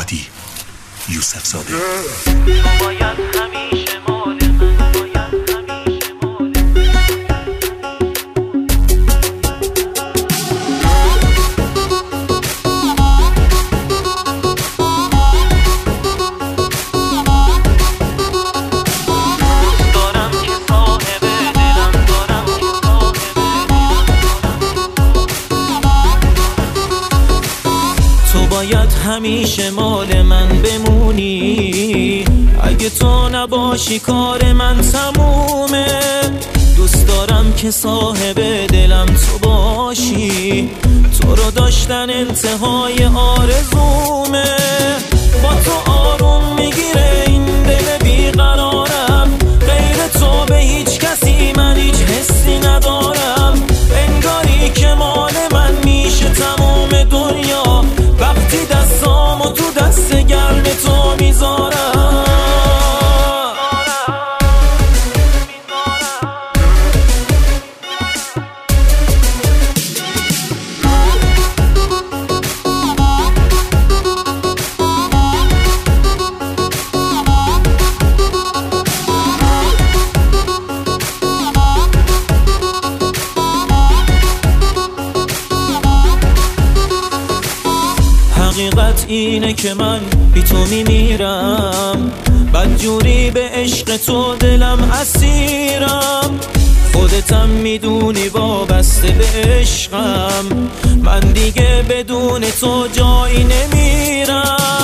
هادی یوسف زاده. تو باید همیشه مال من، باید همیشه مال دارم که صاحب دلم، دارم که صاحب تو باید همیشه مال من بمونی، اگه تو نباشی کار من تمومه. دوست دارم که صاحب دلم تو باشی، تو رو داشتن انتهای آرزومه. با تو آروم میگیره این دل بیقرارم، غیر تو به هیچ کسی من هیچ حسی ندارم. انگاری که مال من میشه تمام دنیا وقتی دستامو تو دست گرم تو میذارم. حقیقت اینه که من بی تو میمیرم، بدجوری به عشق تو دلم اسیرم. خودتم میدونی وابسته به عشقم، من دیگه بدون تو جایی نمیرم.